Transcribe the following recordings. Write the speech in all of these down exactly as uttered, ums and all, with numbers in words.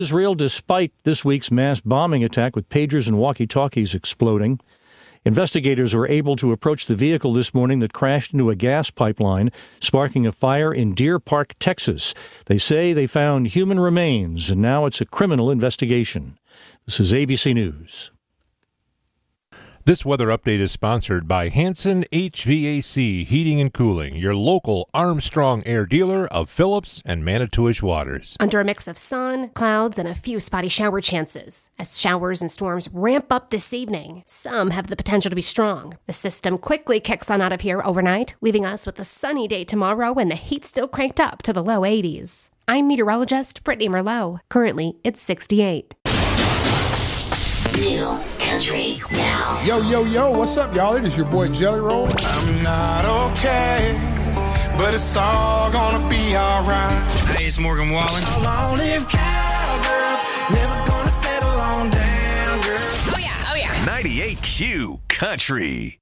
Israel, despite this week's mass bombing attack with pagers and walkie-talkies exploding. Investigators were able to approach the vehicle this morning that crashed into a gas pipeline, sparking a fire in Deer Park, Texas. They say they found human remains, and now it's a criminal investigation. This is A B C News. This weather update is sponsored by Hanson H V A C Heating and Cooling, your local Armstrong Air dealer of Phillips and Manitowish Waters. Under a mix of sun, clouds, and a few spotty shower chances. As showers and storms ramp up this evening, some have the potential to be strong. The system quickly kicks on out of here overnight, leaving us with a sunny day tomorrow and the heat still cranked up to the low eighties. I'm meteorologist Brittany Merlot. Currently, it's sixty-eight. New Country Now. Yo, yo, yo, what's up, y'all? It is your boy Jelly Roll. I'm not okay, but it's all gonna be alright. Hey, it's Morgan Wallen. Long live cowgirls, never gonna settle on down, girl. Oh, yeah, oh, yeah. ninety-eight Q Country.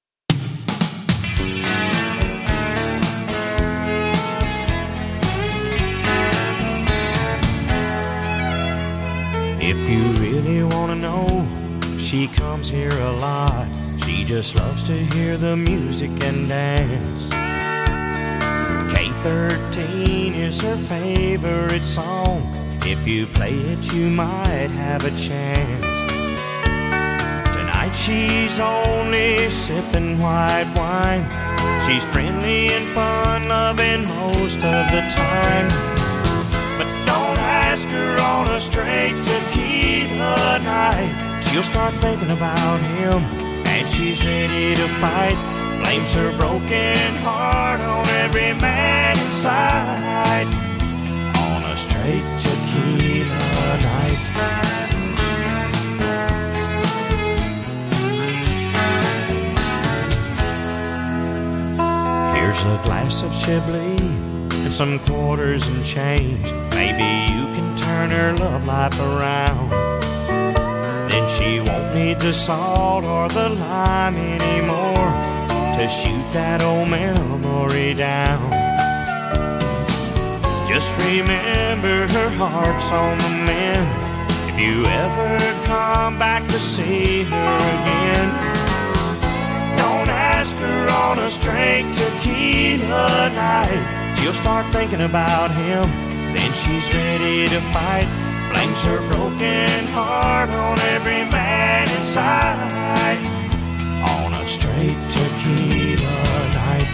If you really want to know, she comes here a lot. She just loves to hear the music and dance. K thirteen is her favorite song. If you play it, you might have a chance. Tonight she's only sipping white wine. She's friendly and fun-loving most of the time. But don't ask her on a straight tequila night. She'll start thinking about him, and she's ready to fight. Blames her broken heart on every man inside. On a straight tequila night. Here's a glass of Chablis and some quarters and change. Maybe you can turn her love life around. Then she won't need the salt or the lime anymore to shoot that old memory down. Just remember her heart's on the mend if you ever come back to see her again. Don't ask her on a straight tequila night. She'll start thinking about him, then she's ready to fight. Blames her broken heart on every man inside. On a straight tequila night.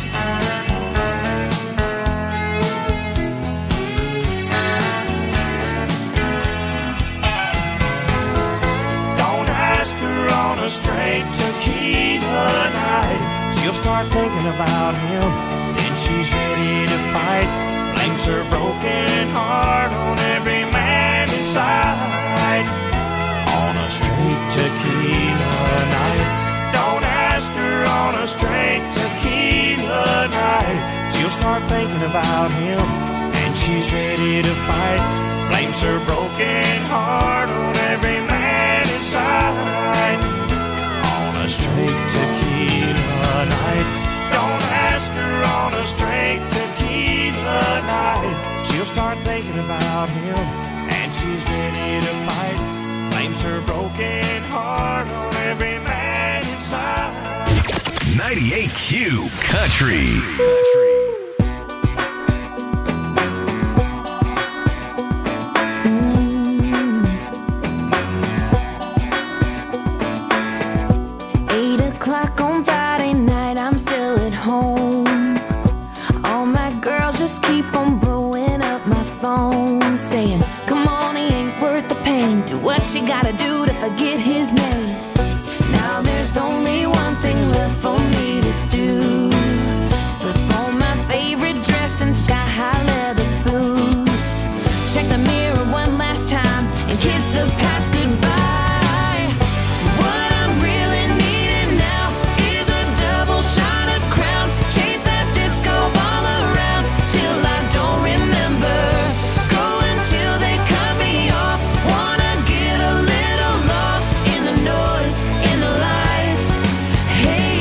Don't ask her on a straight tequila night. She'll start thinking about him, then she's ready to fight. Blames her broken heart on every man inside. On a straight tequila night. Don't ask her on a straight tequila night. She'll start thinking about him, and she's ready to fight. Blames her broken heart on every man inside. On a straight tequila night. Don't ask her on a straight tequila night. She'll start thinking about him, and she's ready to fight. Blames her broken heart on every man inside. ninety-eight Q Country. Eight o'clock on Friday night, I'm still at home. All my girls just keep on blowing up my phone, saying, come on, he ain't worth the pain. Do what you gotta do to forget his name. Now there's only one thing left for me to do. Slip on my favorite dress and sky-high leather boots. Check the mirror one last time and kiss the past goodbye. What I'm really needing now is a double shot of Crown. Chase that disco ball around till I don't remember. Go until they cut me off. Wanna get a little lost in the noise, in the lights. Hey,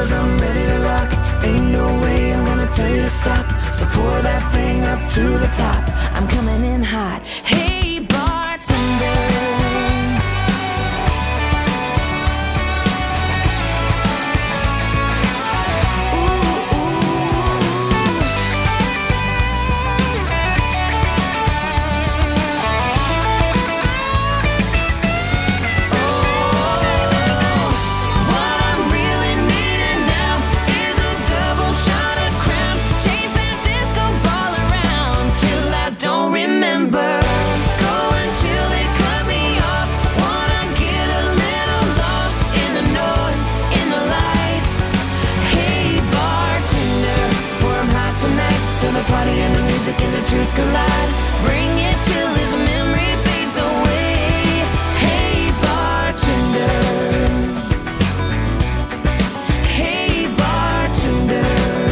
cause I'm ready to rock. Ain't no way I'm gonna tell you to stop. So pour that thing up to the top. I'm coming in hot. Hey, bartender. Party and the music and the truth collide. Bring it till this memory fades away. Hey bartender. Hey bartender.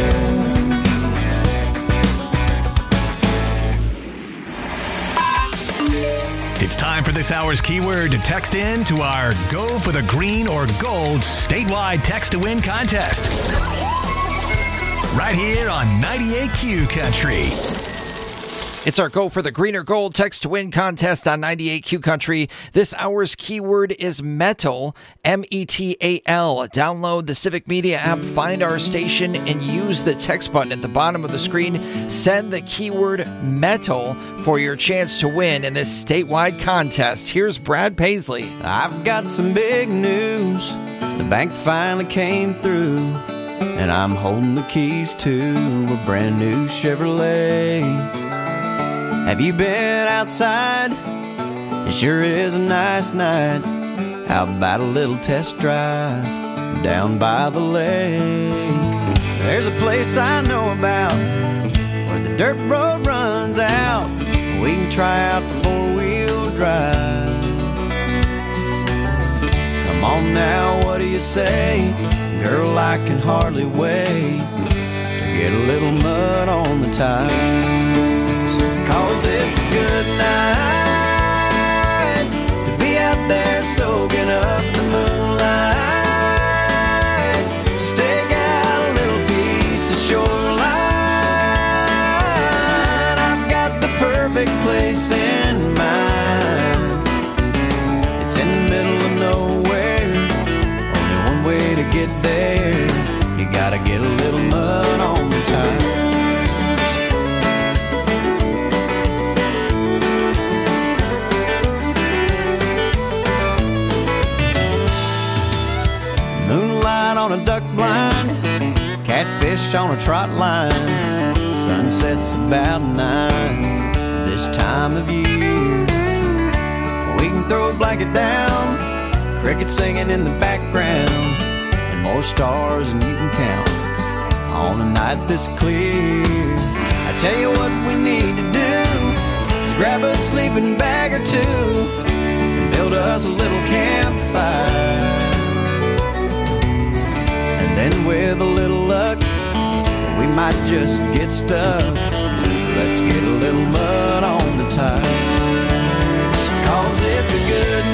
It's time for this hour's keyword to text in to our Go for the Green or Gold statewide text to win contest. Right here on ninety-eight Q Country. It's our Go for the Green or Gold text to win contest on ninety-eight Q Country. This hour's keyword is metal, M E T A L. Download the Civic Media app, find our station, and use the text button at the bottom of the screen. Send the keyword metal for your chance to win in this statewide contest. Here's Brad Paisley. I've got some big news. The bank finally came through, and I'm holding the keys to a brand new Chevrolet. Have you been outside? It sure is a nice night. How about a little test drive down by the lake? There's a place I know about where the dirt road runs out. We can try out the four-wheel drive. Come on now, what do you say? Girl, I can hardly wait to get a little mud on the tires. Cause it's a good night to be out there soaking up the moonlight. Stick out a little piece of shoreline. I've got the perfect place in mind. It's in the middle of nowhere, only one way to get there. You gotta get a little mud on the tires. Moonlight on a duck blind, catfish on a trot line. Sunset's about nine this time of year. We can throw a blanket down, crickets singing in the background, and more stars than you can count on a night this clear. I tell you what we need to do is grab a sleeping bag or two and build us a little campfire. And then with a little luck, we might just get stuck. Let's get a little mud on the tires. Cause it's a good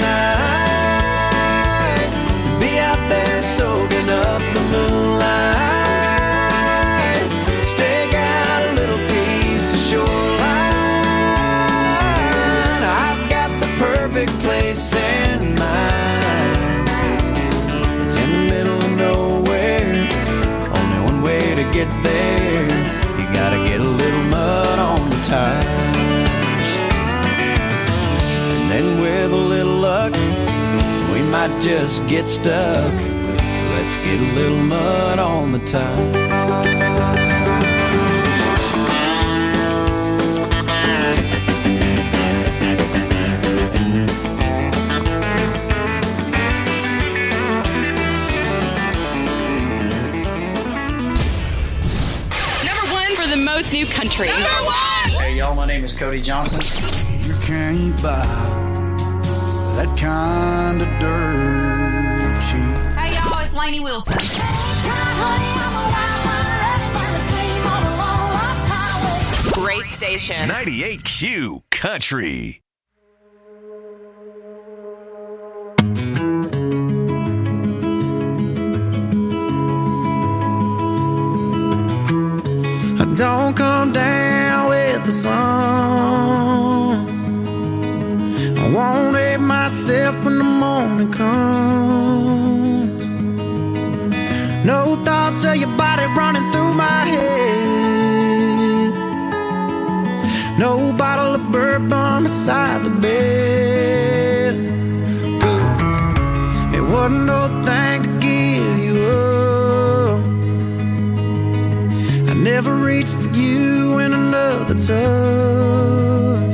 night to be out there soaking up the moonlight. Stick out a little piece of shoreline. I've got the perfect place in mind. It's in the middle of nowhere, only one way to get there. You gotta get a little mud on the tires. And then with a little luck, we might just get stuck. Let's get a little mud on the tires. Most new country. Number one! Hey, y'all, my name is Cody Johnson. You can't buy that kind of dirt cheap. Hey, y'all, it's Lainey Wilson. Great station. ninety-eight Q Country. comes. No thoughts of your body running through my head. No bottle of bourbon beside the bed. Good. It wasn't no thing to give you up. I never reached for you in another touch.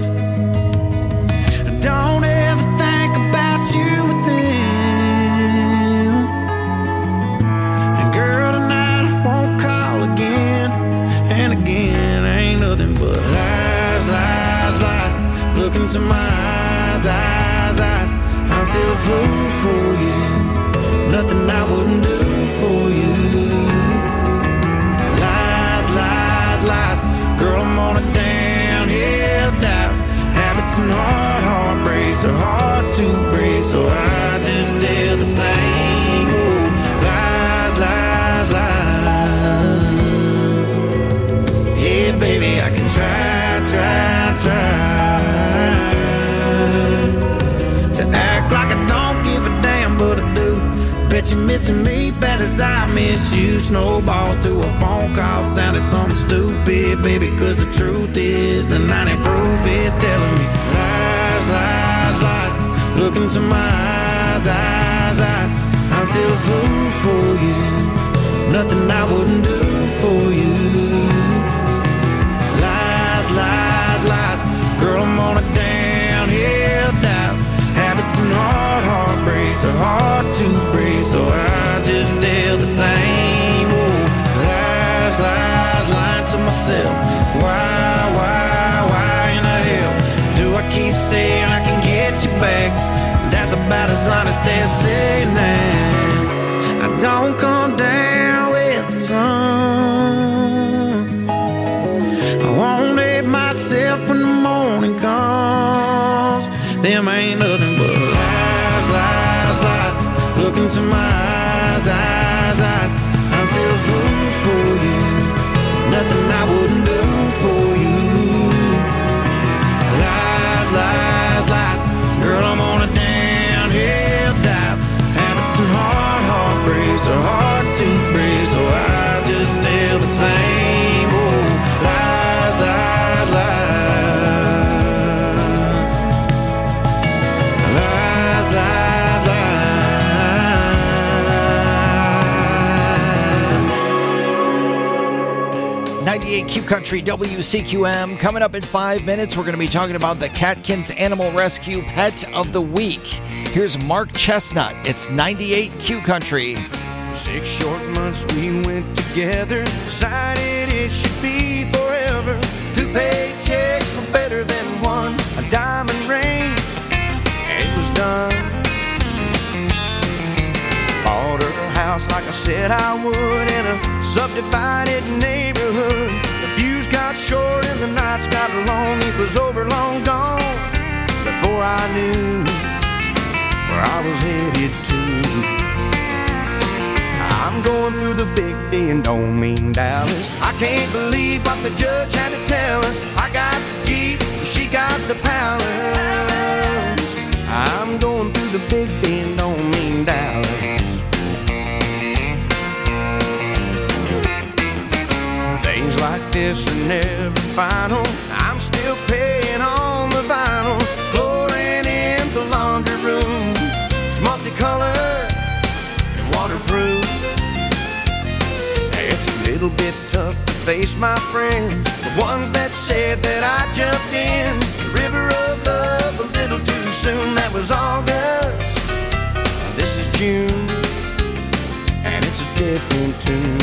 Don't ever think about you with them. And girl, tonight I won't call again. And again, ain't nothing but lies, lies, lies. Look into my eyes, eyes, eyes. I'm still a fool for you. Nothing I wouldn't do for you. Lies, lies, lies. Girl, I'm on a downhill dive. Habits and hard heartbreaks are hard to break, so I just tell the same old lies, lies, lies. Yeah, baby, I can try, try, try to act like I don't give a damn, but I do. Bet you're missing me bad as I miss you. Snowballs to a phone call sounded something stupid, baby, cause the truth is the ninety proof is telling me lies, lies, lies. Look into my eyes, eyes, eyes. I'm still a fool for you. Nothing I wouldn't do for you. Lies, lies, lies. Girl, I'm on a downhill dive. Habits and hard heartbreaks are hard to break, so I just tell the same old lies, lies, lying to myself. Why, why, why in the hell do I keep saying I can get you back? That's about as honest as saying that I don't come down with the sun. I won't hate myself when the morning comes. Them ain't nothing but lies, lies, lies. Look into my eyes, eyes, eyes. I'm still a fool for you. Nothing I wouldn't do for you. Lies, lies, lies. Girl, I'm on a downhill dive. Habits and hard heartbreaks are hard to break, so I just tell the same old lies, lies, lies. Lies, lies, lies. ninety-eight Q Country W C Q M. Coming up in five minutes, we're going to be talking about the Catkins Animal Rescue Pet of the Week. Here's Mark Chestnut. It's ninety-eight Q Country. Six short months we went together, decided it should be forever. Two paychecks were better than one, a diamond ring, and it was done. Bought her a house like I said I would in a subdivided neighborhood. The views got short and the nights got long. It was over, long gone, before I knew where I was headed to. I'm going through the big D and don't mean Dallas. I can't believe what the judge had to tell us. I got the Jeep, she got the Palace. I'm going through the big D and don't mean Dallas. Things like this are never final. I'm still paying on the vinyl. Flooring in the laundry room, it's multicolored and waterproof. It's a little bit tough to face my friends, the ones that said that I jumped in the river of love a little too soon. That was August, this is June, and it's a different tune.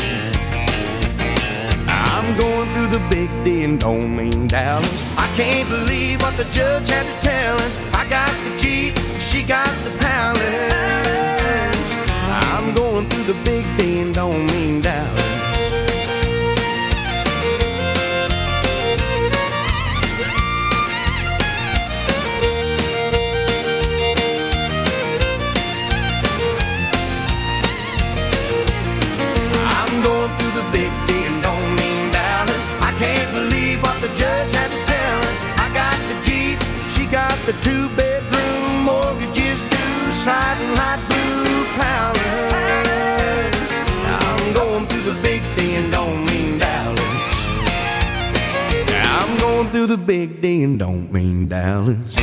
I'm going through the big D and don't mean Dallas. I can't believe what the judge had to tell us. I got the Jeep, she got the Palace. I'm going through the big D and don't mean Dallas. I'm going through the big D and don't mean Dallas. I can't believe what the judge had to tell us. I got the Jeep, she got the two-bedroom mortgages due, siding like the big D and don't mean Dallas.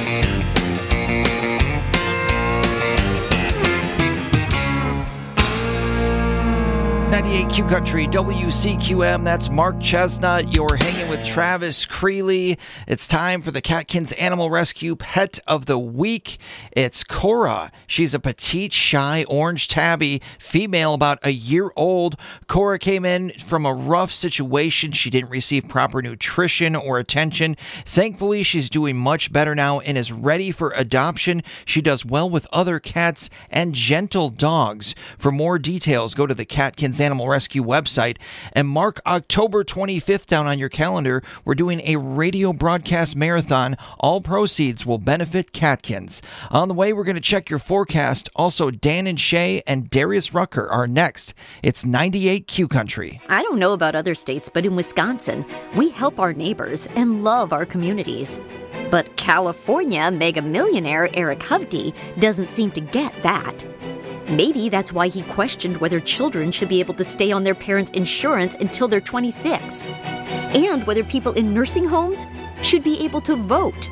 ninety-eight Q Country, W C Q M. That's Mark Chestnut. You're hanging with Travis Creeley. It's time for the Catkins Animal Rescue Pet of the Week. It's Cora. She's a petite, shy orange tabby, female about a year old. Cora came in from a rough situation. She didn't receive proper nutrition or attention. Thankfully, she's doing much better now and is ready for adoption. She does well with other cats and gentle dogs. For more details, go to the Catkins Animal Rescue website and mark October twenty-fifth down on your calendar. We're doing a radio broadcast marathon. All proceeds will benefit Catkins. On the way, we're going to check your forecast. Also, Dan and Shay and Darius Rucker are next. It's ninety-eight Q Country. I don't know about other states, but in Wisconsin, we help our neighbors and love our communities. But California mega millionaire Eric Hovde doesn't seem to get that. Maybe that's why he questioned whether children should be able to stay on their parents' insurance until they're twenty-six, and whether people in nursing homes should be able to vote.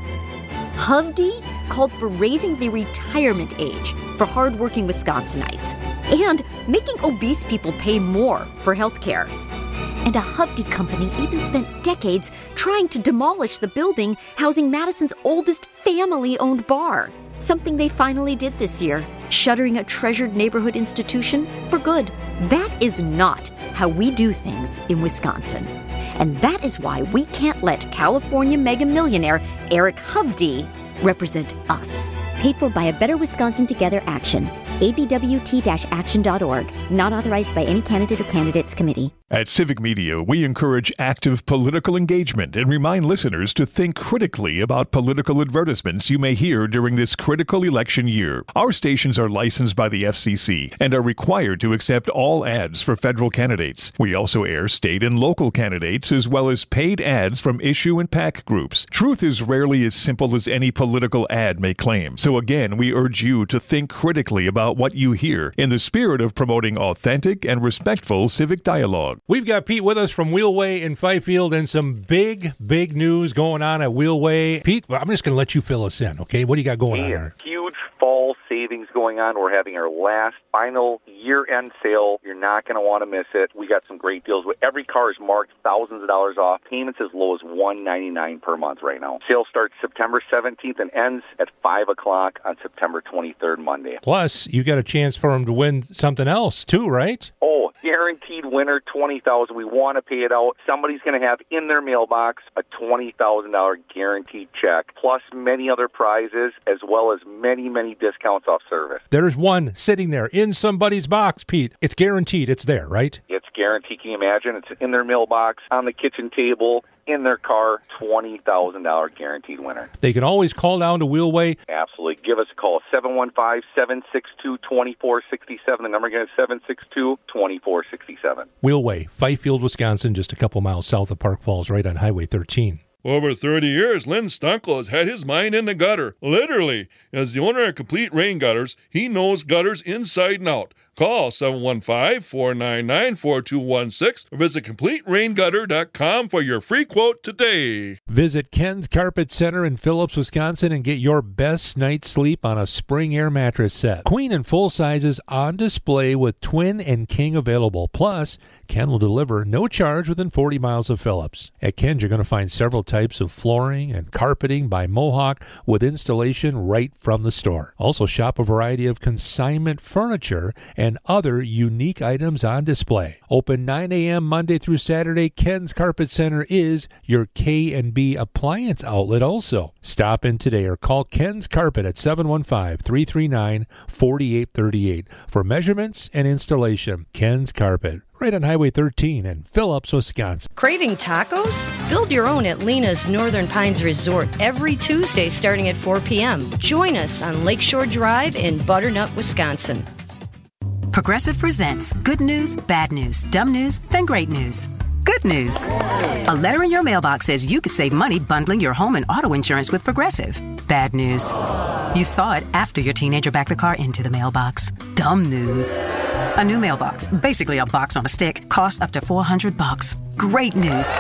Hovde called for raising the retirement age for hardworking Wisconsinites and making obese people pay more for health care. And a Hovde company even spent decades trying to demolish the building housing Madison's oldest family-owned bar. Something they finally did this year, shuttering a treasured neighborhood institution for good. That is not how we do things in Wisconsin. And that is why we can't let California mega millionaire Eric Hovde represent us. Paid for by a Better Wisconsin Together Action. A B W T action dot org. Not authorized by any candidate or candidates committee. At Civic Media, we encourage active political engagement and remind listeners to think critically about political advertisements you may hear during this critical election year. Our stations are licensed by the F C C and are required to accept all ads for federal candidates. We also air state and local candidates as well as paid ads from issue and PAC groups. Truth is rarely as simple as any political ad may claim. So again, we urge you to think critically about what you hear in the spirit of promoting authentic and respectful civic dialogue. We've got Pete with us from Wheelway in Fifield and some big, big news going on at Wheelway. Pete, I'm just going to let you fill us in, okay? What do you got going on there? Huge fall savings going on. We're having our last final year-end sale. You're not going to want to miss it. We got some great deals. Every car is marked thousands of dollars off. Payments as low as one hundred ninety-nine dollars per month right now. Sale starts September seventeenth and ends at five o'clock on September twenty-third, Monday. Plus, you got a chance for them to win something else too, right? Oh, guaranteed winner, twenty thousand dollars. We want to pay it out. Somebody's going to have in their mailbox a twenty thousand dollars guaranteed check, plus many other prizes, as well as many, many discounts off service. There's one sitting there in somebody's box, Pete. It's guaranteed. It's there, right? It's guaranteed. Can you imagine? It's in their mailbox, on the kitchen table, in their car, twenty thousand dollars guaranteed winner. They can always call down to Wheelway. Absolutely. Give us a call, seven one five, seven six two, two four six seven. The number again is seven six two, two four six seven. Wheelway, Fifield, Wisconsin, just a couple miles south of Park Falls, right on Highway thirteen. For over thirty years, Lynn Stunkel has had his mind in the gutter, literally. As the owner of Complete Rain Gutters, he knows gutters inside and out. Call seven one five, four nine nine, four two one six or visit complete rain gutter dot com for your free quote today. Visit Ken's Carpet Center in Phillips, Wisconsin and get your best night's sleep on a spring air mattress set. Queen and full sizes on display with twin and king available. Plus, Ken will deliver no charge within forty miles of Phillips. At Ken's, you're going to find several types of flooring and carpeting by Mohawk with installation right from the store. Also, shop a variety of consignment furniture and other unique items on display. Open nine a.m. Monday through Saturday, Ken's Carpet Center is your K and B appliance outlet also. Stop in today or call Ken's Carpet at seven one five, three three nine, four eight three eight for measurements and installation. Ken's Carpet, right on Highway thirteen in Phillips, Wisconsin. Craving tacos? Build your own at Lena's Northern Pines Resort every Tuesday starting at four p.m. Join us on Lakeshore Drive in Butternut, Wisconsin. Progressive presents good news, bad news, dumb news, then great news. Good news. A letter in your mailbox says you could save money bundling your home and auto insurance with Progressive. Bad news. You saw it after your teenager backed the car into the mailbox. Dumb news. A new mailbox, basically a box on a stick, costs up to four hundred bucks. Great news.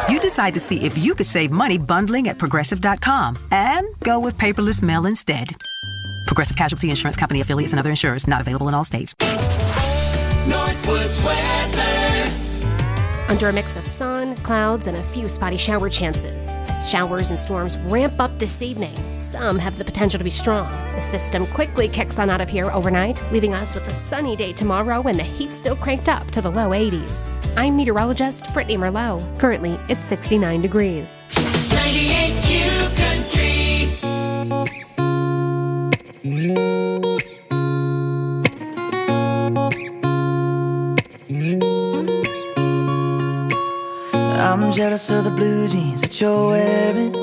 You decide to see if you could save money bundling at progressive dot com and go with paperless mail instead. Progressive Casualty Insurance Company affiliates and other insurers not available in all states. Northwoods weather. Under a mix of sun, clouds, and a few spotty shower chances. As showers and storms ramp up this evening, some have the potential to be strong. The system quickly kicks on out of here overnight, leaving us with a sunny day tomorrow and the heat still cranked up to the low eighties. I'm meteorologist Brittany Merlot. Currently, it's sixty-nine degrees. ninety-eight Q Country. I'm jealous of the blue jeans that you're wearing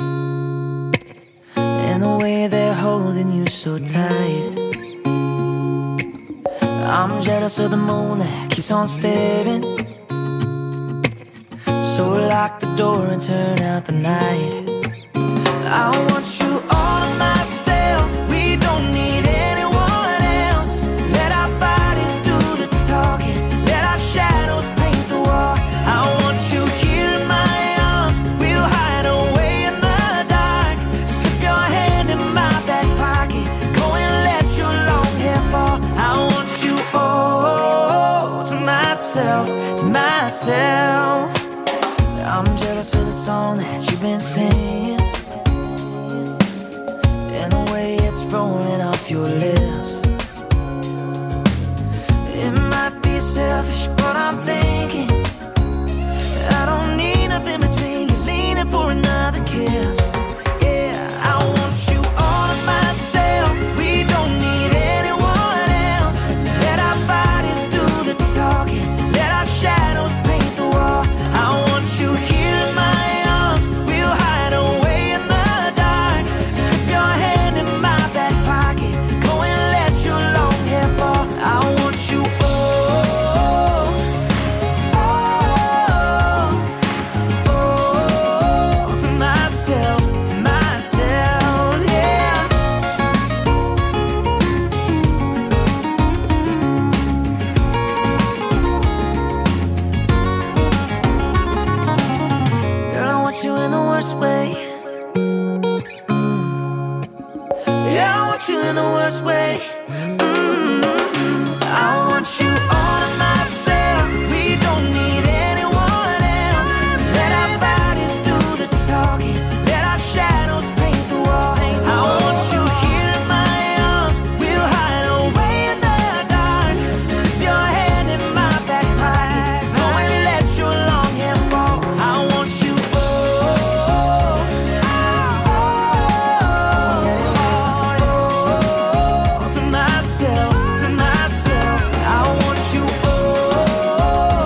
and the way they're holding you so tight. I'm jealous of the moon that keeps on staring. So lock the door and turn out the night. I want you all to myself. We don't need anyone else. Let our bodies do the talking. Let our shadows paint the wall. I want you here in my arms. We'll hide away in the dark. Slip your hand in my back pocket. Go and let your long hair fall. I want you all to myself, to myself. I'm jealous of the song that you've been singing and the way it's rolling off your lips. It might be selfish, but I'm thinking I don't need nothing between you leaning for another kiss. Yeah, I want you all to myself. We don't need anyone else. Let our bodies do the talking. Let our shadows paint the wall. I want you here in my arms. We'll hide away in the dark. Slip your hand in my back pocket. Go and let your long hair fall. I want you all, all, all to myself, to myself, yeah. Girl, I want you in the worst way. Mm. Yeah, I want you in the worst way. Mm-hmm. I want you all to myself. We don't need anyone else. Let our bodies do the talking. Let our shadows paint the wall. I want you here in my arms. We'll hide away in the dark. Slip your hand in my back pocket. Go and let your long hair fall. I want you all, all to myself, to myself. I want you all,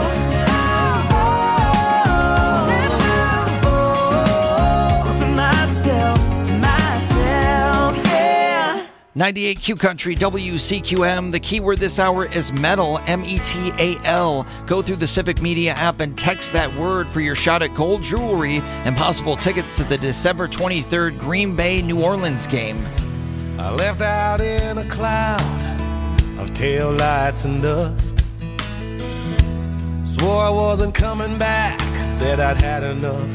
all to myself, to myself, yeah. ninety-eight Q Country, W C Q M. The keyword this hour is metal, M E T A L. Go through the Civic Media app and text that word for your shot at gold jewelry and possible tickets to the December twenty-third Green Bay New Orleans game. I left out in a cloud of tail lights and dust. Swore I wasn't coming back, said I'd had enough.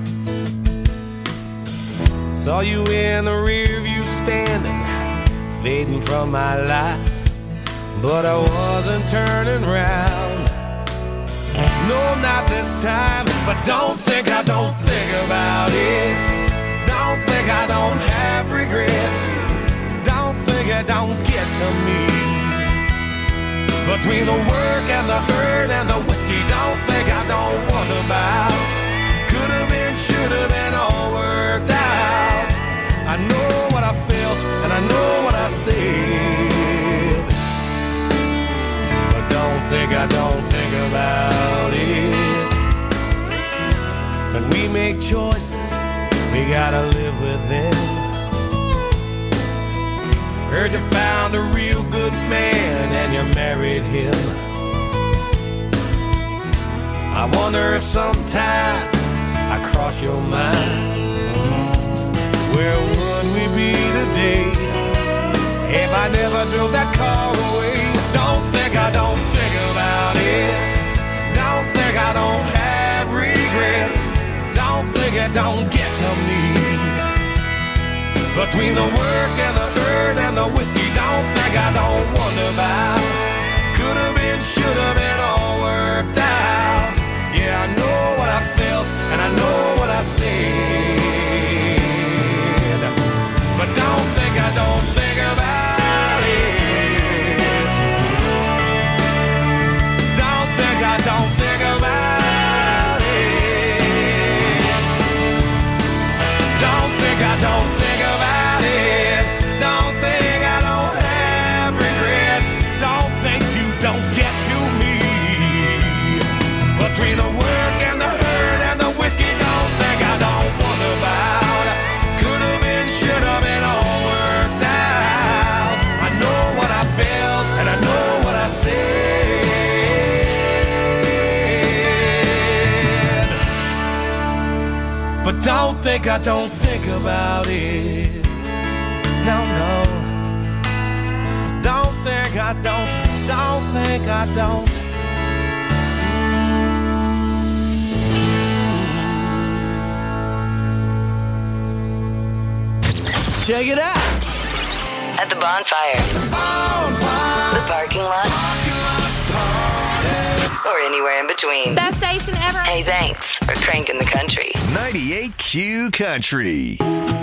Saw you in the rear view standing, fading from my life, but I wasn't turning round. No, not this time, but don't think I don't think about it. Don't think I don't have regrets. Don't think it don't get to me. Between the work and the hurt and the whiskey, don't think I don't wonder about. Could have been, should have been, all worked out. I know what I felt and I know what I said, but don't think I don't think about it. When we make choices, we gotta live with them. Heard you found a real good man and you married him. I wonder if sometimes I cross your mind. Where would we be today if I never drove that car away? Don't think I don't think about it. Don't think I don't have regrets. don't get to me. Between the work and the hurt and the whiskey, don't think I don't wonder about. Could have been, should have been, all worked out. Yeah, I know what I felt and I know what I said. But don't think I don't think about it. Don't think I don't think about it. Don't think I don't think about it. Don't think I don't have regrets. Don't think you don't get to me. Between the work and the hurt and the whiskey, don't think I don't wonder about. Could have been, should have been, all worked out. I know what I felt and I know what I said. But don't think I don't think about it. No, no. Don't think I don't, don't think I don't. Check it out. At the bonfire. Bonfire. The parking lot. Or anywhere in between. Best station ever. Hey, thanks for cranking the country. ninety-eight Q Country.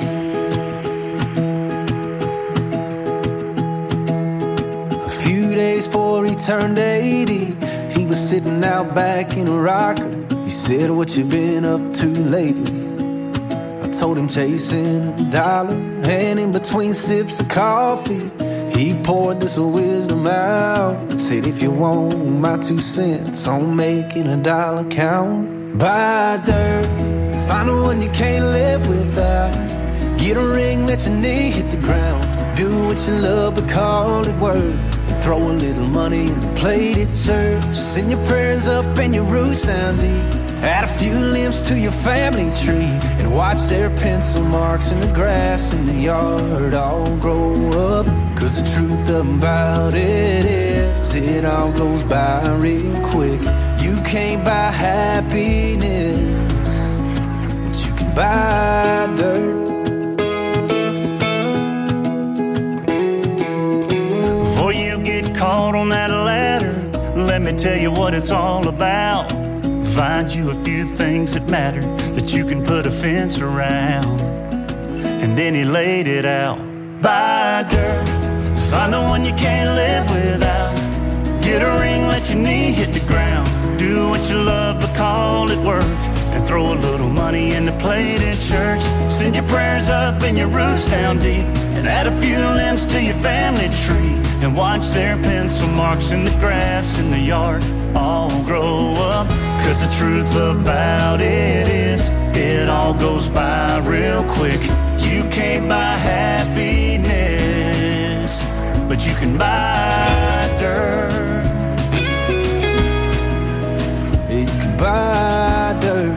A few days before he turned eighty, he was sitting out back in a rocker. He said, "What you been up to lately?" I told him chasing a dollar, and in between sips of coffee, he poured this wisdom out. Said, "If you want my two cents on making a dollar count, buy dirt, find the one you can't live without. Get a ring, let your knee hit the ground. Do what you love, but call it work. And throw a little money in the plate at church. Send your prayers up and your roots down deep. Add a few limbs to your family tree, and watch their pencil marks in the grass in the yard all grow up. Cause the truth about it is, it all goes by real quick. You can't buy happiness, but you can buy dirt." Before you get caught on that ladder, let me tell you what it's all about. Find you a few things that matter that you can put a fence around. And then he laid it out. Buy dirt, find the one you can't live without. Get a ring, let your knee hit the ground. Do what you love, but call it work. And throw a little money in the plate at church. Send your prayers up and your roots down deep. And add a few limbs to your family tree. And watch their pencil marks in the grass in the yard all grow up. Cause the truth about it is, it all goes by real quick. You can't buy happiness, but you can buy dirt. You can buy dirt.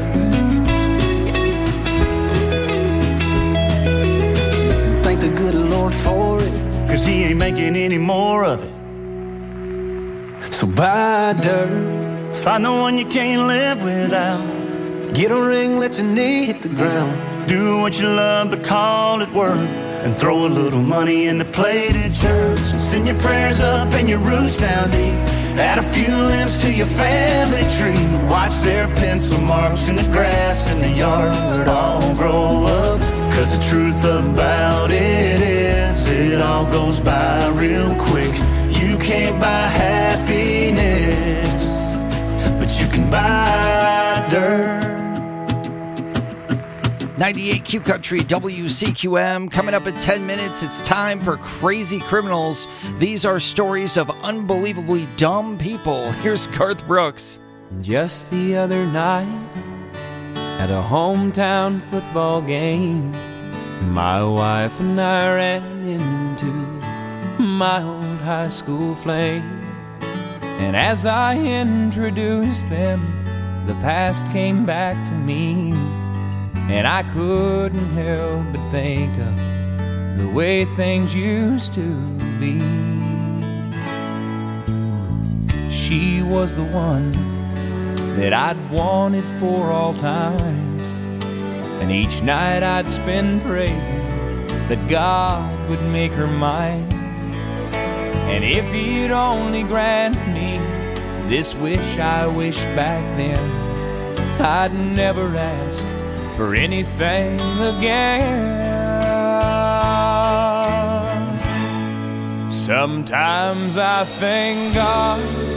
Thank the good Lord for it, cause he ain't making any more of it. So buy dirt. Find the one you can't live without. Get a ring, let your knee hit the ground. Do what you love, but call it work. And throw a little money in the plate at church. Send your prayers up and your roots down deep. Add a few limbs to your family tree. Watch their pencil marks in the grass in the yard all grow up. Cause the truth about it is, it all goes by real quick. You can't buy happiness, but you can buy dirt. ninety-eight Q Country, W C Q M. Coming up in ten minutes, it's time for Crazy Criminals. These are stories of unbelievably dumb people. Here's Garth Brooks. Just the other night, at a hometown football game, my wife and I ran into my old high school flame. And as I introduced them, the past came back to me. And I couldn't help but think of the way things used to be. She was the one that I'd wanted for all times. And each night I'd spend praying that God would make her mine. And if he'd only grant me this wish I wished back then, I'd never ask for anything again. Sometimes I thank God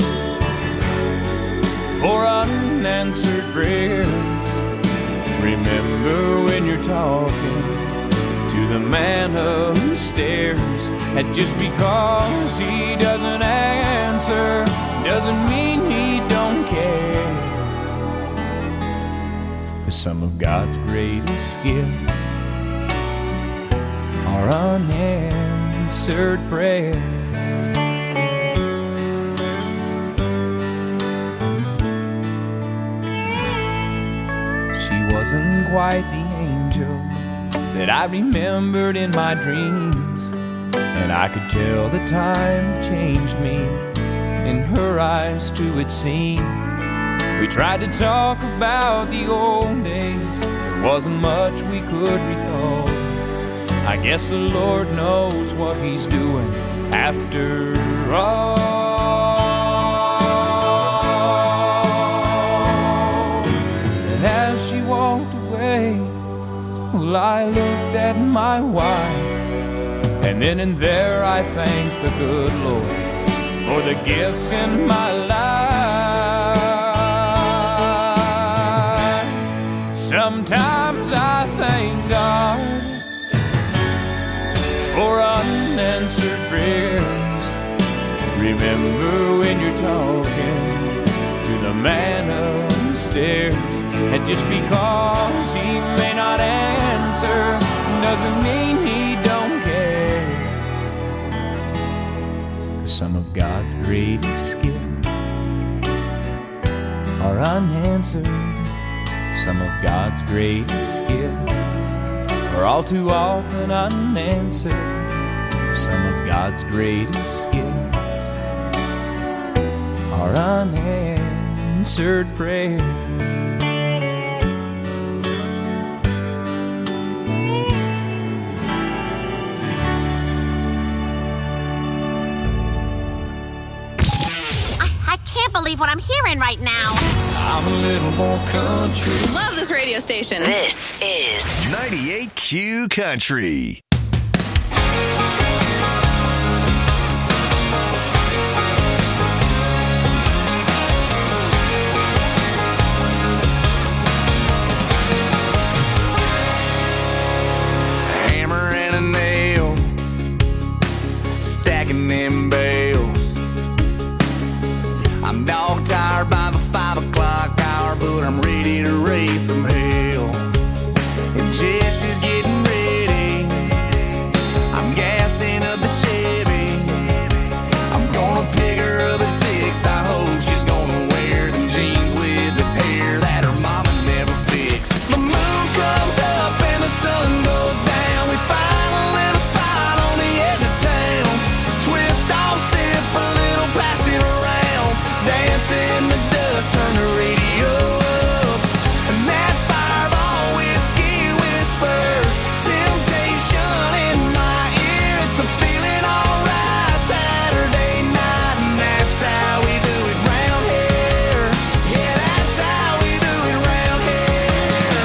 for unanswered prayers. Remember when you're talking to the man upstairs, and just because he doesn't answer doesn't mean he don't care. 'Cause some of God's greatest gifts are unanswered prayers. She wasn't quite the angel that I remembered in my dreams, and I could tell the time changed me. In her eyes too it seemed. We tried to talk about the old days, there wasn't much we could recall. I guess the Lord knows what he's doing after all. And as she walked away, well, I looked at my wife, and then and there I thanked the good Lord for the gifts in my life. Sometimes I thank God for unanswered prayers. Remember when you're talking to the man upstairs, and just because he may not answer doesn't mean he don't care. 'Cause some of God's greatest gifts are unanswered. Some of God's greatest gifts are all too often unanswered. Some of God's greatest gifts are unanswered prayers. Believe what I'm hearing right now. I'm a little more country. Love this radio station. This is ninety-eight Q Country. A hammer and a nail, stacking them bales. I'm dog tired by the five o'clock hour, but I'm ready to raise some hell. And Jesse's getting ready. I'm gassing up the Chevy. I'm gonna pick her up at six. I hope she's gonna wear them jeans with the tear that her mama never fixed. The moon comes up and the sun goes down. We find a little spot on the edge of town. Twist off, sip a little, pass it around. Dance in the dust, turn the radio up. And that fireball whiskey whispers temptation in my ear. It's a feeling alright Saturday night, and that's how we do it round here. Yeah, that's how we do it round here.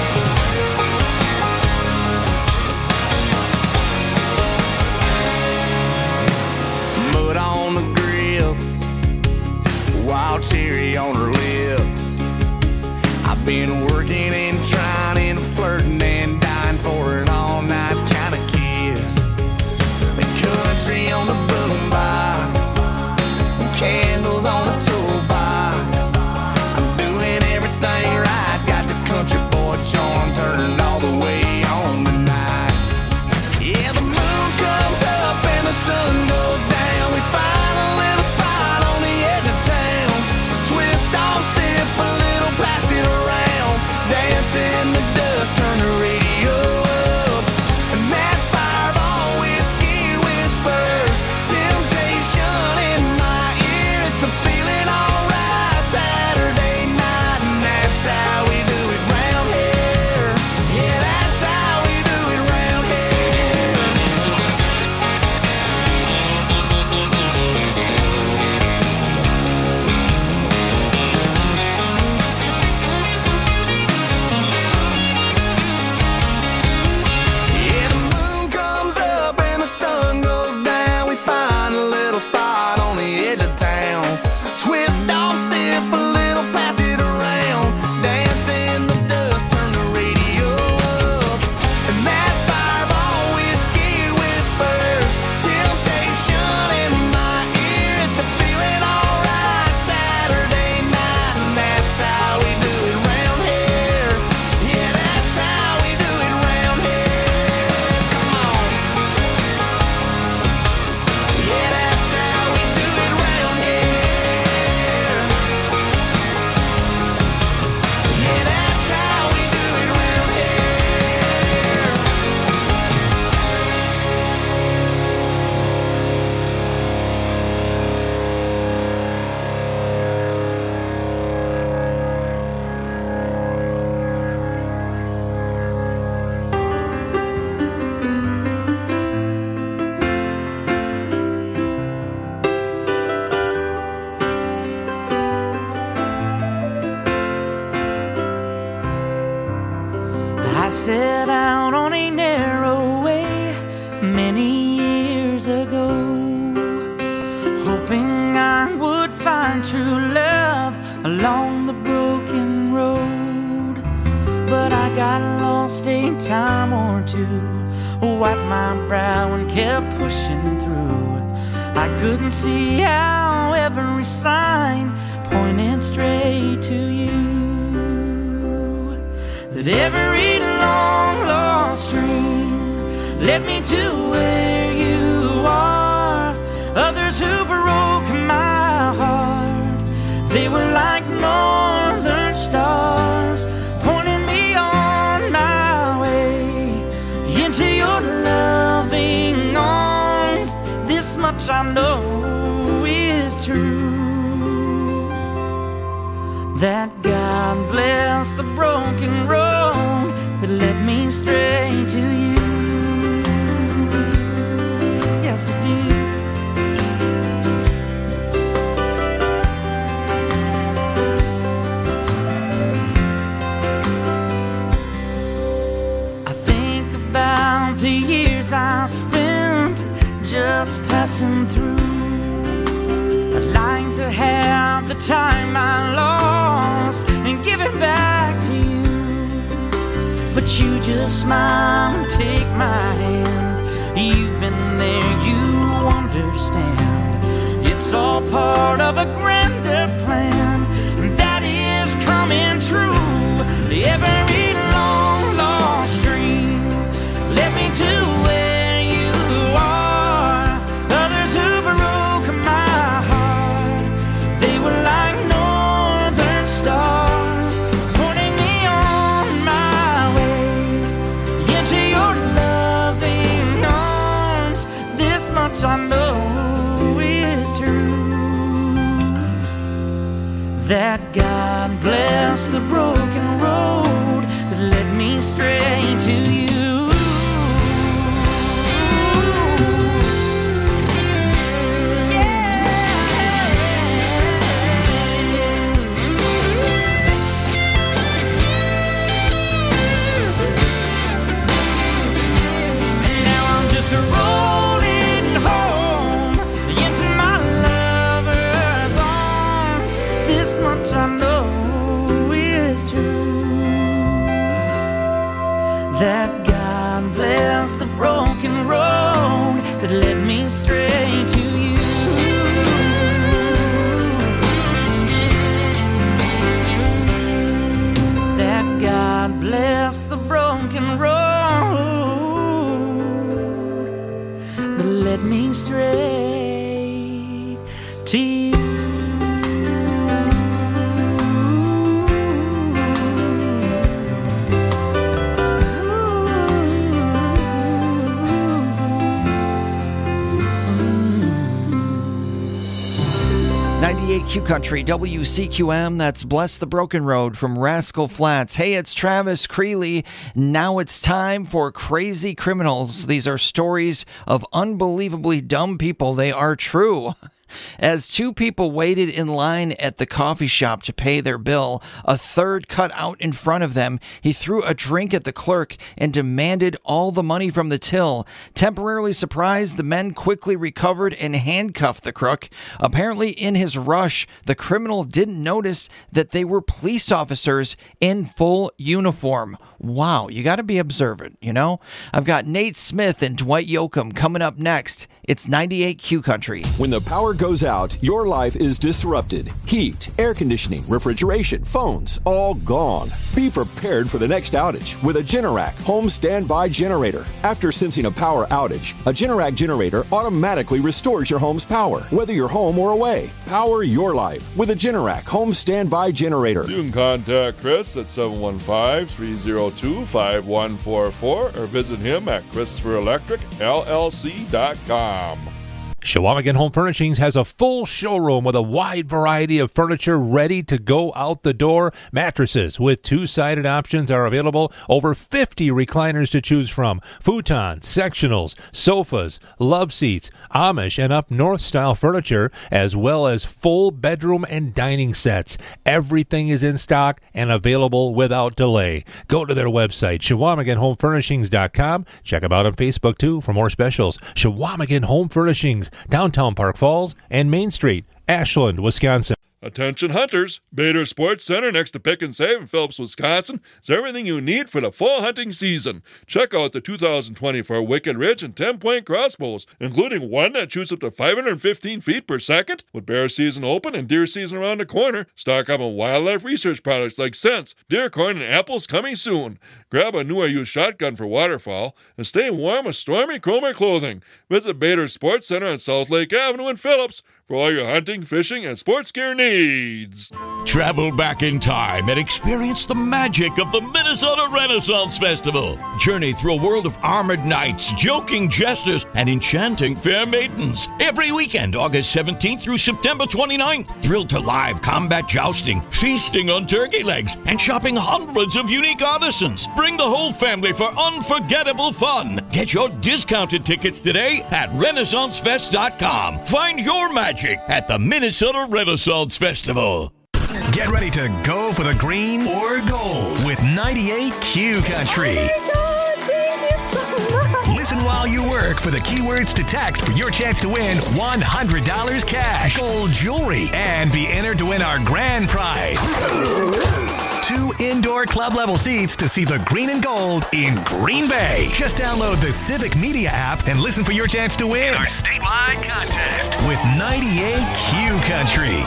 Mud on the grips, wild cherry on her lips. I've been working and trying and flirting and dying for an all-night kind of kiss. The country on the boombox, candles on the toolbox. I'm doing everything right, got the country boy charm turned all the way on tonight. Yeah, the moon comes up and the sun goes down. We find a little spot on the edge of town. Twist off, sip a little, pass it around. Dance set out on a narrow way many years ago, hoping I would find true love along the broken road. But I got lost a time or two, wiped my brow and kept pushing through. I couldn't see how every sign pointed straight to you, that every long lost dream led me to where you are. Others who broke my heart, they were like northern stars, pointing me on my way into your loving arms. This much I know is true, that God bless the broken road that led me straight to you. Yes, it did. I think about the years I spent just passing through. I'd like to have the time I lost and give it back to you, but you just smile and take my hand. You've been there, you understand. It's all part of a grander plan that is coming true. Every long lost dream led me to where you are. Others who broke my heart, they were like northern stars, pointing me on my way into your loving arms. This much I know is true, that God bless the broken road that led me straight to you. That God bless the broken road that led me straight to you. That God bless the broken road that led me straight to you. ninety-eight Q Country, W C Q M, that's Bless the Broken Road from Rascal Flatts. Hey, it's Travis Creeley. Now it's time for Crazy Criminals. These are stories of unbelievably dumb people. They are true. As two people waited in line at the coffee shop to pay their bill, a third cut out in front of them. He threw a drink at the clerk and demanded all the money from the till. Temporarily surprised, the men quickly recovered and handcuffed the crook. Apparently, in his rush, the criminal didn't notice that they were police officers in full uniform. Wow, you got to be observant, you know? I've got Nate Smith and Dwight Yoakam coming up next. It's ninety-eight Q Country. When the power goes out, your life is disrupted. Heat, air conditioning, refrigeration, phones, all gone. Be prepared for the next outage with a Generac home standby generator. After sensing a power outage, a Generac generator automatically restores your home's power, whether you're home or away. Power your life with a Generac home standby generator. You can contact Chris at seven one five, three zero two, five one four four or visit him at Christopher Electric L L C dot com. Chequamegon Home Furnishings has a full showroom with a wide variety of furniture ready to go out the door. Mattresses with two-sided options are available. Over fifty recliners to choose from. Futons, sectionals, sofas, love seats, Amish and up north style furniture, as well as full bedroom and dining sets. Everything is in stock and available without delay. Go to their website, Chequamegon Home Furnishings dot com. Check them out on Facebook too for more specials. Chequamegon Home Furnishings, downtown Park Falls and Main Street, Ashland, Wisconsin. Attention hunters, Bader Sports Center next to Pick and Save in Phillips, Wisconsin is everything you need for the fall hunting season. Check out the two thousand twenty-four Wicked Ridge and ten-point crossbows, including one that shoots up to five hundred fifteen feet per second. With bear season open and deer season around the corner, stock up on wildlife research products like scents, deer corn, and apples coming soon. Grab a new or used shotgun for waterfowl and stay warm with Stormy Cromer clothing. Visit Bader Sports Center on South Lake Avenue in Phillips for all your hunting, fishing, and sports gear needs. Travel back in time and experience the magic of the Minnesota Renaissance Festival. Journey through a world of armored knights, joking jesters, and enchanting fair maidens. Every weekend, August seventeenth through September twenty-ninth. Thrilled to live combat jousting, feasting on turkey legs, and shopping hundreds of unique artisans. Bring the whole family for unforgettable fun. Get your discounted tickets today at Renaissance Fest dot com. Find your magic at the Minnesota Renaissance Festival. Get ready to go for the green or gold with ninety-eight Q Country. Listen while you work for the keywords to text for your chance to win one hundred dollars cash, gold jewelry, and be entered to win our grand prize. Two indoor club-level seats to see the green and gold in Green Bay. Just download the Civic Media app and listen for your chance to win our statewide contest with ninety-eight Q Country.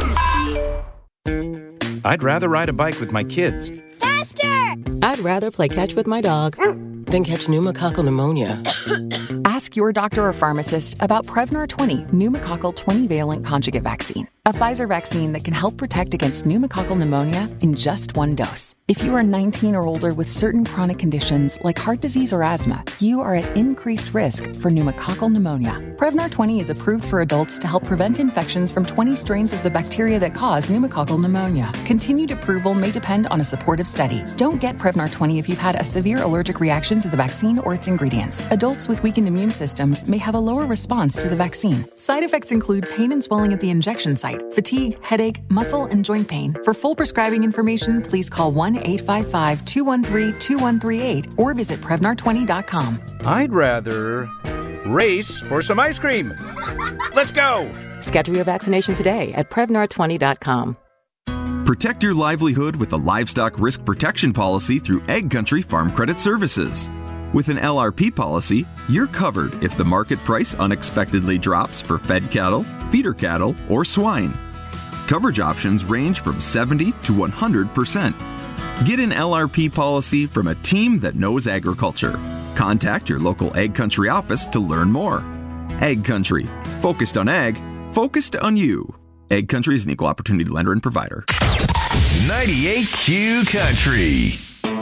I'd rather ride a bike with my kids. Faster! I'd rather play catch with my dog than catch pneumococcal pneumonia. Ask your doctor or pharmacist about Prevnar twenty pneumococcal twenty-valent conjugate vaccine, a Pfizer vaccine that can help protect against pneumococcal pneumonia in just one dose. If you are nineteen or older with certain chronic conditions like heart disease or asthma, you are at increased risk for pneumococcal pneumonia. Prevnar twenty is approved for adults to help prevent infections from twenty strains of the bacteria that cause pneumococcal pneumonia. Continued approval may depend on a supportive study. Don't get Prevnar twenty if you've had a severe allergic reaction to the vaccine or its ingredients. Adults with weakened immune systems may have a lower response to the vaccine. Side effects include pain and swelling at the injection site, fatigue, headache, muscle, and joint pain. For full prescribing information, please call one eight five five, two one three, two one three eight or visit Prevnar twenty dot com. I'd rather race for some ice cream. Let's go! Schedule your vaccination today at Prevnar twenty dot com. Protect your livelihood with a livestock risk protection policy through Egg Country Farm Credit Services. With an L R P policy, you're covered if the market price unexpectedly drops for fed cattle, feeder cattle, or swine. Coverage options range from seventy to one hundred percent. Get an L R P policy from a team that knows agriculture. Contact your local Egg Country office to learn more. Egg Country, focused on ag, focused on you. Egg Country is an equal opportunity lender and provider. ninety-eight Q Country.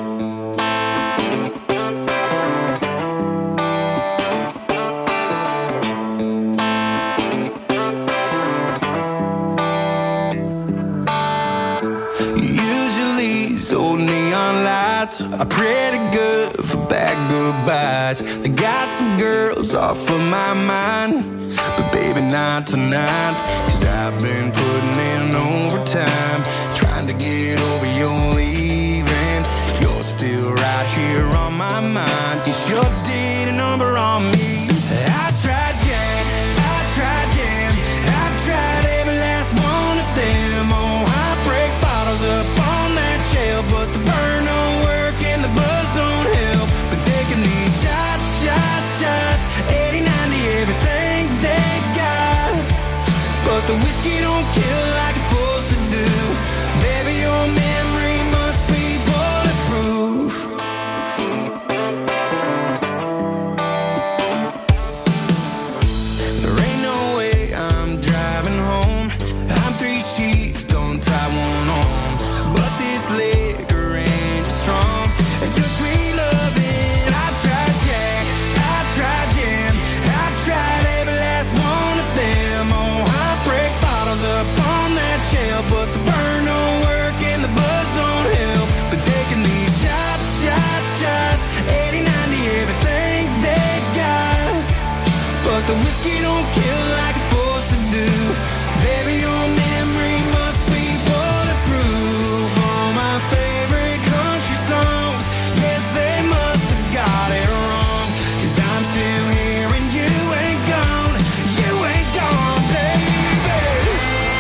Old neon lights are pretty good for bad goodbyes. They got some girls off of my mind, but baby not tonight. Cause I've been putting in overtime, trying to get over your leaving. You're still right here on my mind. You sure did a number on me. I tried Jack, I tried Jam, I've tried every last one of them. Oh, I break bottles up on that shelf, but the burn don't work and the buzz don't help. Been taking these shots, shots, shots, eighty, ninety, everything they've got, but the whiskey don't kill like it's supposed to do. Baby, your memory must be bulletproof. don't kill like it's supposed to do. Baby, your memory must be bulletproof. All my favorite country songs, yes, they must have got it wrong. Cause I'm still here and you ain't gone. You ain't gone, baby.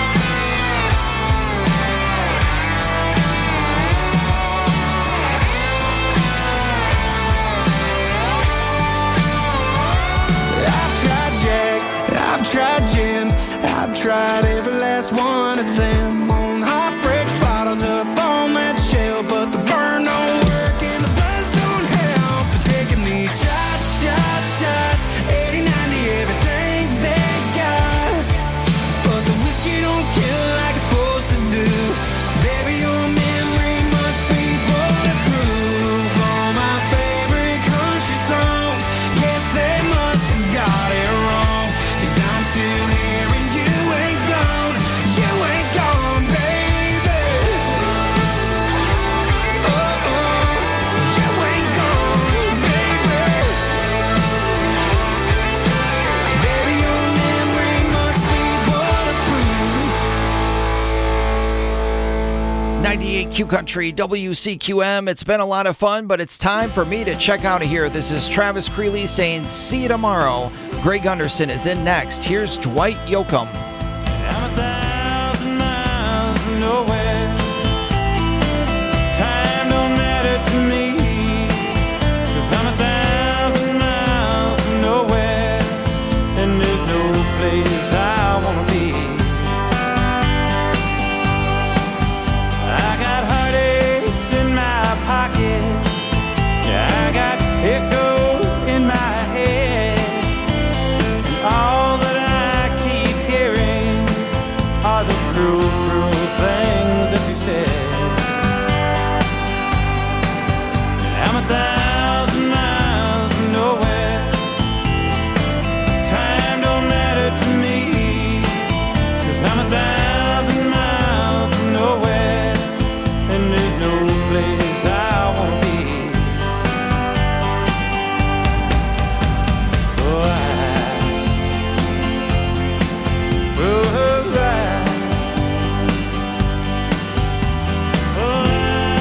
I've tried Jack, I've tried Jim, I've tried every last one of them. On heartbreak bottles up on that shelf, but the burn don't work and the buzz don't help. Taking these shots, shots, shots, eighty, ninety, everything they've got. But the whiskey don't kill like it's supposed to do. Baby, your memory must be bulletproof. All my favorite country songs, yes, they must have got it wrong. Cause I'm still here and you ain't gone. You ain't gone, baby. Oh, oh, you ain't gone, baby. Baby, your memory must be bulletproof. ninety-eight Q Country, W C Q M. It's been a lot of fun, but it's time for me to check out of here. This is Travis Creeley saying see you tomorrow. Greg Gunderson is in next. Here's Dwight Yoakam. I'm a thousand miles from nowhere. Time don't matter to me. Cause I'm a thousand miles from nowhere. And there's no place I wanna be. I got heartaches in my pocket. Yeah, I got echoes in my head. And all that I keep hearing are the cruel, cruel things that you said. I'm a thousand miles from nowhere. Time don't matter to me. Cause I'm a thousand miles from nowhere. And there's no place I wanna be. Oh, I, oh, I, oh,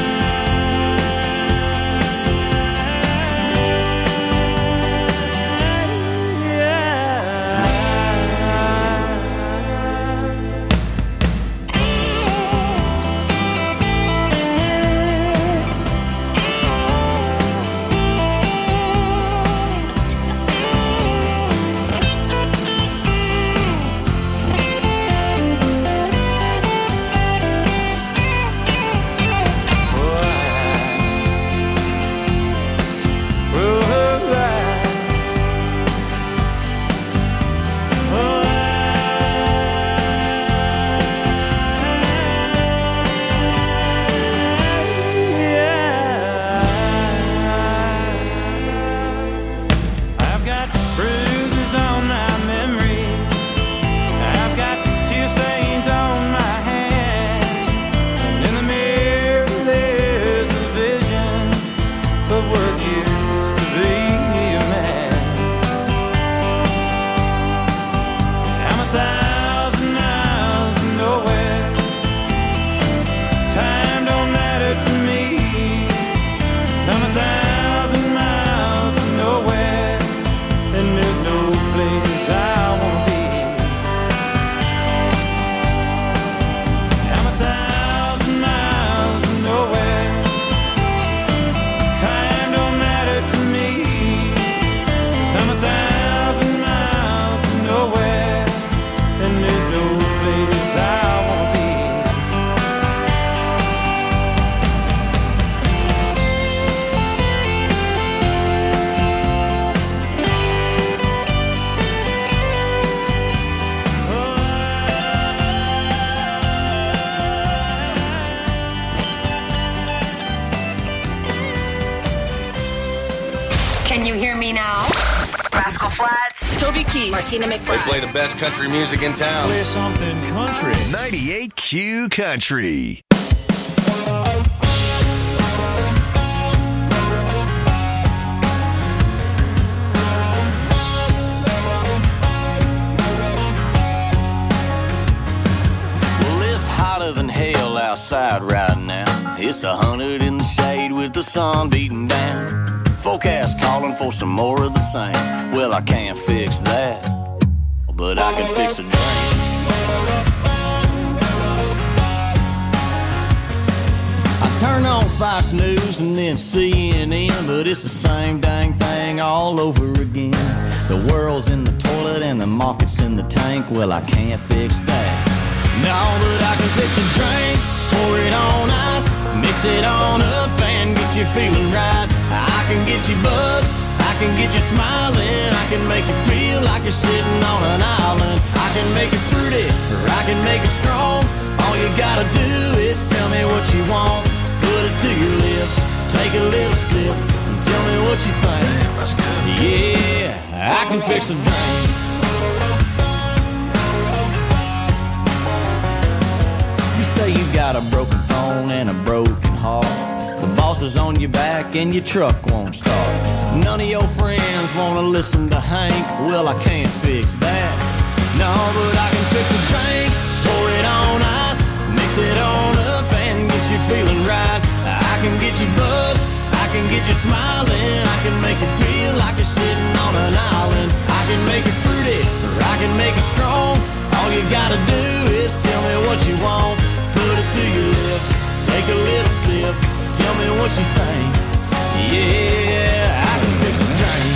I've got bruises on my memory. I've got tear stains on my hands. And in the mirror there's a vision of what used to be a man. I'm a thousand miles from nowhere. Time don't matter to me. 'Cause I'm a thousand miles from nowhere. And there's no place I wanna be. I'm a thousand miles from nowhere. Time don't matter to me. 'Cause I'm a thousand miles from nowhere. And there's no place I wanna be. Can you hear me now? Rascal Flatts, Toby Keith, Martina They McBride. play the best country music in town. Play something country. ninety-eight Q Country. hotter than hell outside right now. It's a hundred in the shade with the sun beating down. Forecast calling for some more of the same. Well, I can't fix that, but I can fix a drink. I turn on Fox News and then C N N, but it's the same dang thing all over again. The world's in the toilet and the market's in the tank. Well, I can't fix that. No, but I can fix a drink, pour it on ice, mix it on up and get you feeling right. I can get you buzzed, I can get you smiling, I can make you feel like you're sitting on an island. I can make it fruity, or I can make it strong. All you gotta do is tell me what you want. Put it to your lips, take a little sip, and tell me what you think. Yeah, I can fix a drink. You say you got a broken phone and a broken heart. The boss is on your back and your truck won't start. None of your friends wanna listen to Hank. Well, I can't fix that. No, but I can fix a drink, pour it on ice, mix it on up and get you feeling right. I can get you buzzed, I can get you smiling, I can make you feel like you're sitting on an island. I can make it fruity, or I can make it strong. All you gotta do is tell me what you want. Put it to your lips, take a little sip, tell me what you think. Yeah, I can fix a drink.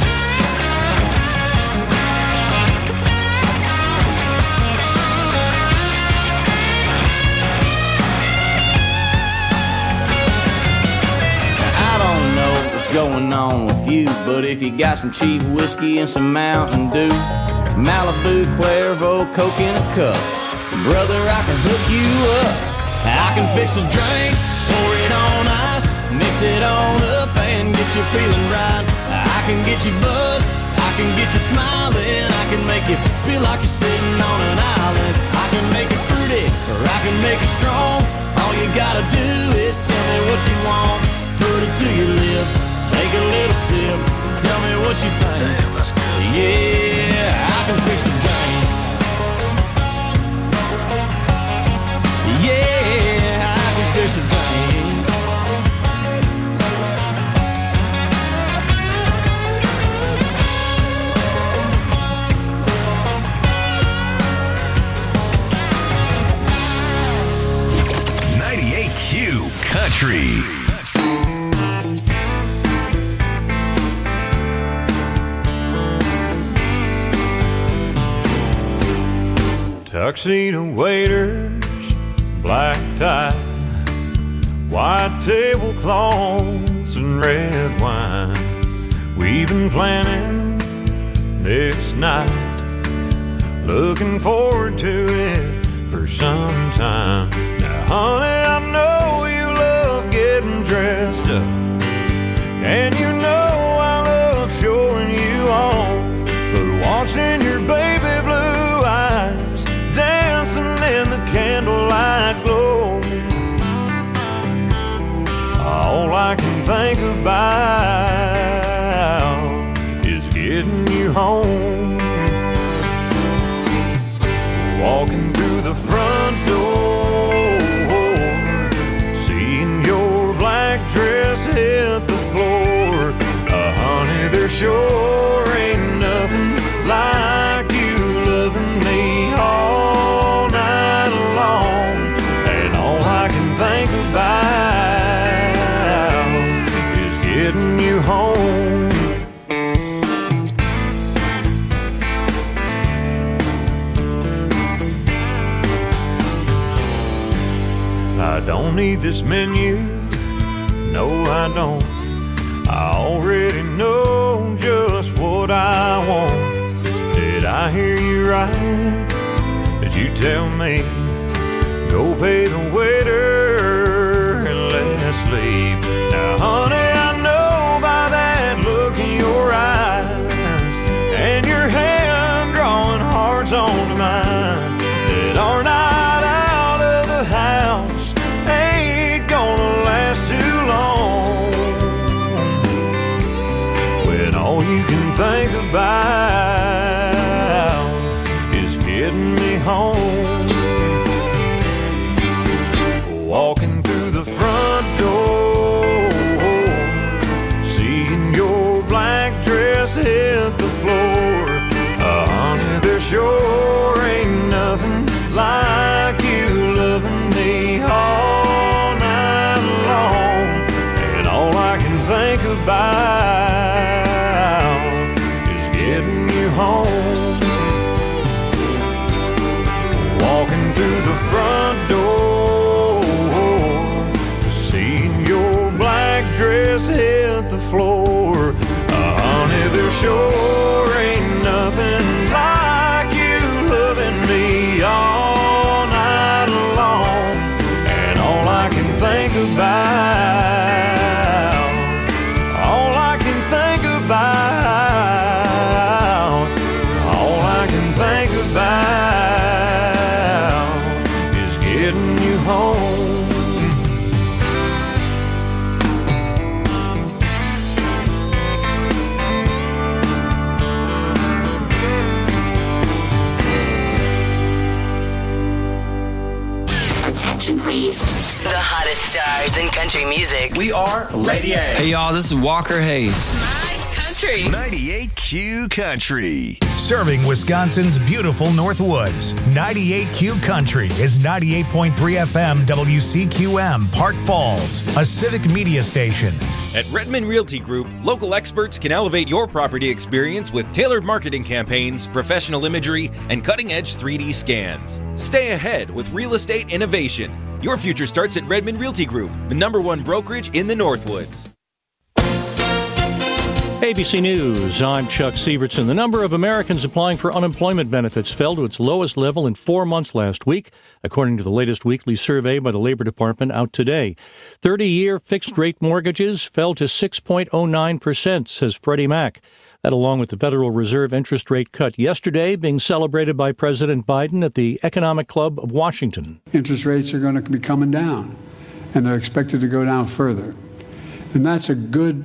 Now, I don't know what's going on with you, but if you got some cheap whiskey and some Mountain Dew, Malibu, Cuervo, Coke in a cup, brother, I can hook you up. I can fix a drink, pour it on ice, mix it on up and get you feeling right. I can get you buzzed, I can get you smiling, I can make you feel like you're sitting on an island. I can make it fruity, or I can make it strong. All you gotta do is tell me what you want. Put it to your lips, take a little sip, tell me what you think. Yeah, I can fix a drink. Yeah, I can fix a drink. ninety-eight Q Country. Tuxedo waiters, black tie, white tablecloths and red wine. We've been planning this night, looking forward to it for some time. Now, honey, I know you love getting dressed up, and you know I love showing you off, but watching your baby blue eyes dancing in the candlelight glow, all I can think about is getting you home. Walking through the front door, seeing your black dress hit the floor. Uh, honey, there sure ain't nothing like you loving me all night long. And all I can think about is getting you home. I don't need this menu, no I don't. I already know just what I want. Did I hear you right? Did you tell me, go pay the waiter and let's leave? Now honey, I know by that look in your eyes and your hand drawing hearts onto mine, that our night out of the house ain't gonna last too long, when all you can think about is getting me home. think about, all I can think about, all I can think about is getting you home. Please. The hottest stars in country music. We are Lady A. Hey, y'all, this is Walker Hayes. Country. ninety-eight Q Country. Serving Wisconsin's beautiful Northwoods. ninety-eight Q Country is ninety-eight point three F M W C Q M, Park Falls, a civic media station. At Redmond Realty Group, local experts can elevate your property experience with tailored marketing campaigns, professional imagery, and cutting-edge three D scans. Stay ahead with real estate innovation. Your future starts at Redmond Realty Group, the number one brokerage in the Northwoods. A B C News, I'm Chuck Sievertson. The number of Americans applying for unemployment benefits fell to its lowest level in four months last week, according to the latest weekly survey by the Labor Department out today. thirty-year fixed-rate mortgages fell to six point oh nine percent, says Freddie Mac. That, along with the Federal Reserve interest rate cut yesterday, being celebrated by President Biden at the Economic Club of Washington. Interest rates are going to be coming down, and they're expected to go down further. And that's a good